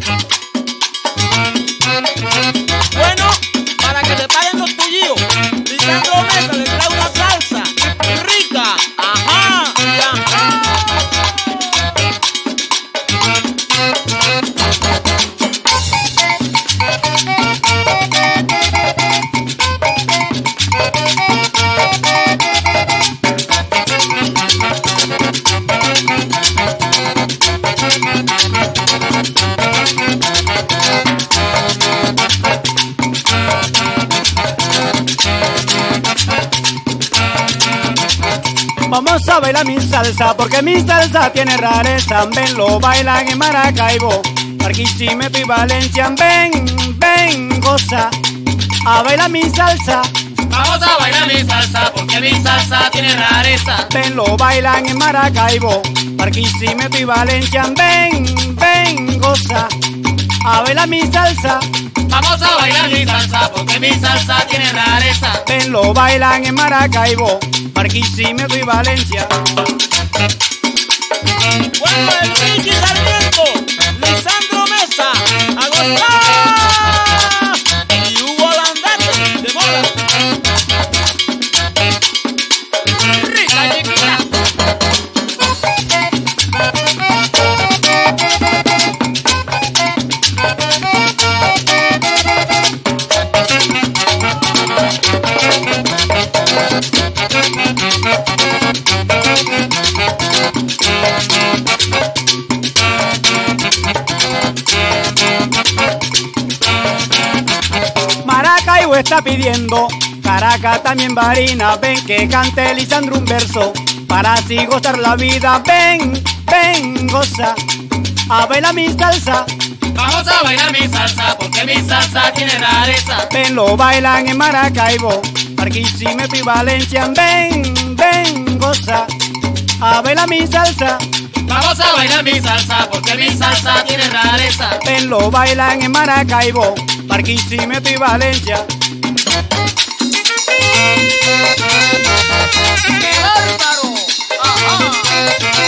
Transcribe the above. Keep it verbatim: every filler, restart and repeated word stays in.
Bueno, para que te paguen los tuyos, Lisandro Mesa le trae una salsa rica. Ajá, y ajá. Vamos a bailar mi salsa, porque mi salsa tiene rareza. Ven, lo bailan en Maracaibo, Barquisimeto y Valencia. Ven, ven, goza, a bailar mi salsa. Vamos a bailar mi salsa, porque mi salsa tiene rareza. Ven, lo bailan en Maracaibo, Barquisimeto y Valencia. Ven, ven, goza, a bailar mi salsa. Vamos a bailar mi salsa, porque mi salsa tiene rareza. Ven, lo bailan en Maracaibo, Barquisimeto y Valencia. Bueno, el Ricky Sarmiento, Lisandro Mesa, a gozar. Y Hugo Landete, de moda. Rica chiquita. Maracaibo está pidiendo, Caracas también varina. Ven que cante Lisandro un verso, para así gozar la vida. Ven, ven, goza, a bailar mi salsa. Vamos a bailar mi salsa, porque mi salsa tiene rareza. Ven, lo bailan en Maracaibo, Barquisimeto y Valencia. Ven, ven, goza, a bailar mi salsa. Vamos a bailar mi salsa, porque mi salsa tiene rareza. Ven, lo bailan en Maracaibo, Barquisimeto y Valencia. ¡Qué bárbaro! ¡Ajá!